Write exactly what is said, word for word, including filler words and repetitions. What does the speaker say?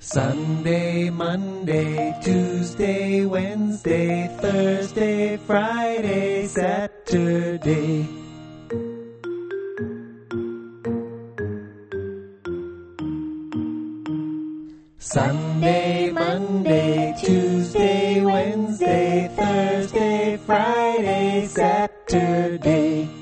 Sunday, Monday, Tuesday, Wednesday, Thursday, Friday, Saturday. Sunday, Monday, Tuesday, Wednesday, Thursday, Friday, Saturday.